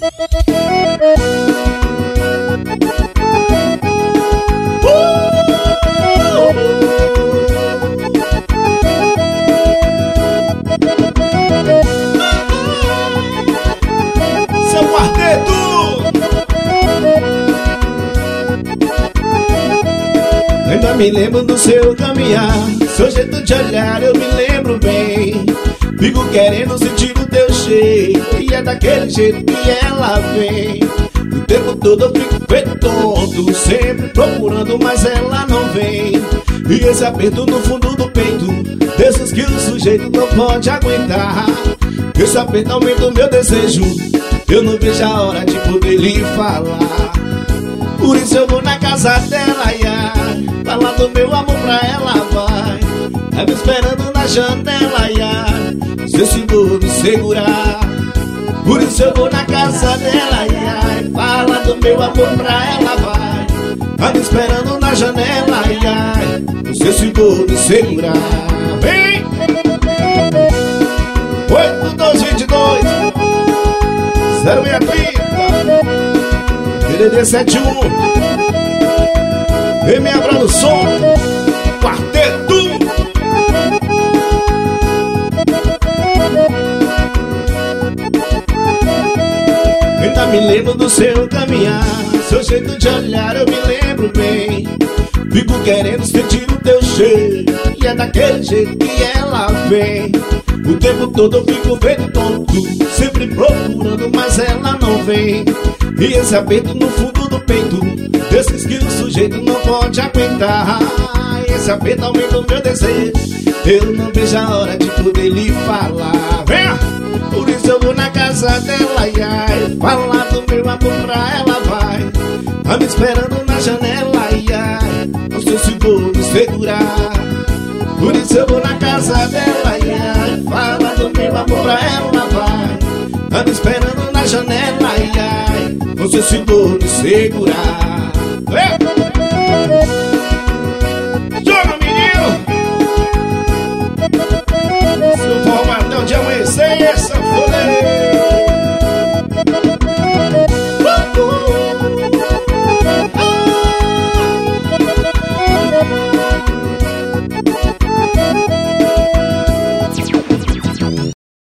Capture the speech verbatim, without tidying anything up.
Seu quarteto! Ainda me lembro do seu caminhar, seu jeito de olhar eu me lembro bem. Fico querendo sentir o teu cheiro, e é daquele jeito que ela vem. O tempo todo eu fico feito tonto, sempre procurando, mas ela não vem. E esse aperto no fundo do peito, desses que o sujeito não pode aguentar. Esse aperto aumenta o meu desejo, eu não vejo a hora de poder lhe falar. Por isso eu vou na casa dela, ia falar do meu amor pra ela, vai. Vai me esperando na janela, ia se se vou me segurar. Por isso eu vou na casa dela, ia fala do meu amor pra ela, vai. Vai me esperando na janela, ia não sei se vou me segurar. Vem! oito dois dois dois zero seis trinta D D D sete um. Vem me abra no som, quarteto. Ainda me lembro do seu caminhar, seu jeito de olhar eu me lembro bem. Fico querendo sentir o teu cheiro, e é daquele jeito que ela vem. O tempo todo eu fico feito tonto, sempre procurando, mas ela não vem. E esse aperto no fundo do peito, desses que o sujeito não pode aguentar. Esse aperto aumenta o meu desejo, eu não vejo a hora de poder lhe falar. Venha! Por isso eu vou na casa dela, ai, falar do meu amor pra ela, vai. Vai me esperando na janela, ai, não sei se vou me segurar. Por isso eu vou na casa dela, ai, fala do meu amor pra ela, vai. Vai me esperando na janela, ai, não sei se vou me segurar.